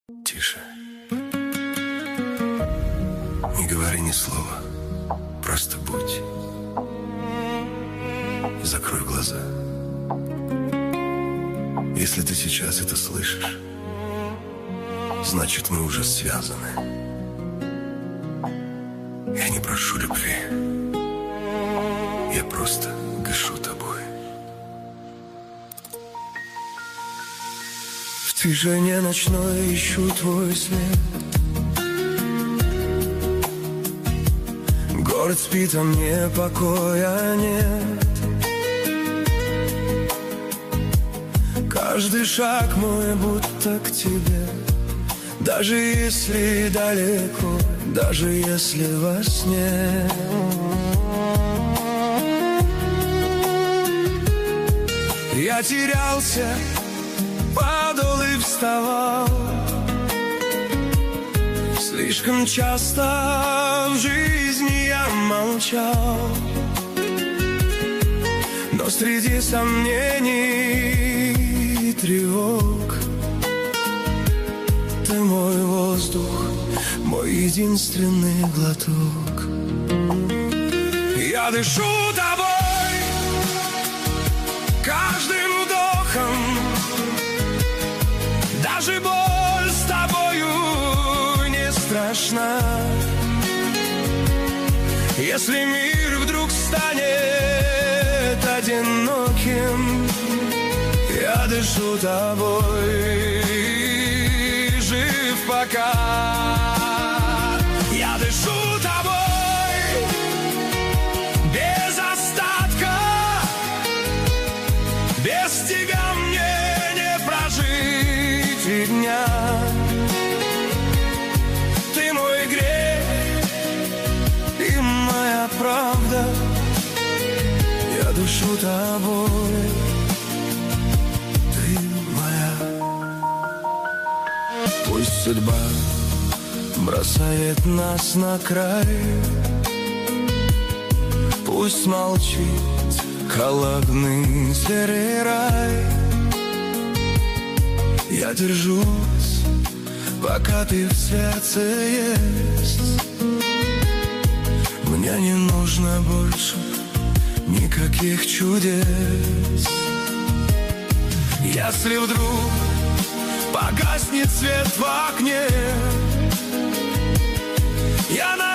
Тише. Не говори ни слова. Просто будь. Закрой глаза. Если ты сейчас это слышишь, значит, мы уже связаны. Я не прошу любви. Я просто дышу тобой. В тишине ночной ищу твой след. Город спит, а мне покоя нет. Каждый шаг мой будто к тебе. Даже если далеко, даже если во сне. Я терялся, падал и вставал. Слишком часто в жизни я молчал. Но среди сомнений и тревог ты мой воздух, мой единственный глоток. Я дышу тобой, каждым вдохом. Даже боль с тобою не страшна. Если мир вдруг станет одиноким, я дышу тобой, жив пока. Я дышу тобой без остатка. Без тебя мне не прожить и дня. Ты мой грех и моя правда. Я дышу тобой, ты моя. Пусть судьба бросает нас на край, пусть молчит холодный серый рай. Я держусь, пока ты в сердце есть. Мне не нужно больше никаких чудес. Если вдруг погаснет свет в окне, я